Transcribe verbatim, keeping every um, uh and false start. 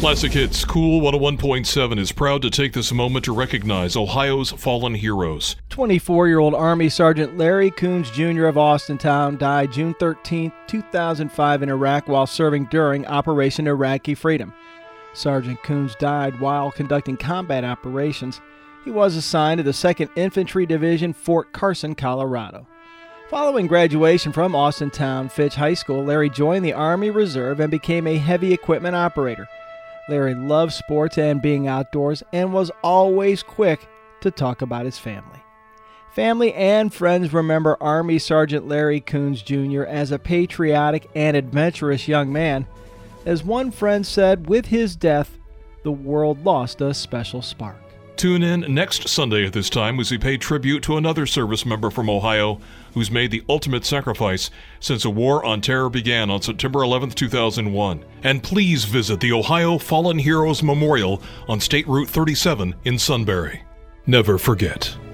Classic Hits Cool one oh one point seven is proud to take this moment to recognize Ohio's fallen heroes. twenty-four-year-old Army Sergeant Larry Coons Junior of Austintown died June thirteenth, two thousand five in Iraq while serving during Operation Iraqi Freedom. Sergeant Coons died while conducting combat operations. He was assigned to the second Infantry Division, Fort Carson, Colorado. Following graduation from Austintown Fitch High School, Larry joined the Army Reserve and became a heavy equipment operator. Larry loved sports and being outdoors and was always quick to talk about his family. Family and friends remember Army Sergeant Larry Coons Junior as a patriotic and adventurous young man. As one friend said, with his death, the world lost a special spark. Tune in next Sunday at this time as we pay tribute to another service member from Ohio who's made the ultimate sacrifice since a war on terror began on September eleventh, two thousand one. And please visit the Ohio Fallen Heroes Memorial on State Route thirty-seven in Sunbury. Never forget.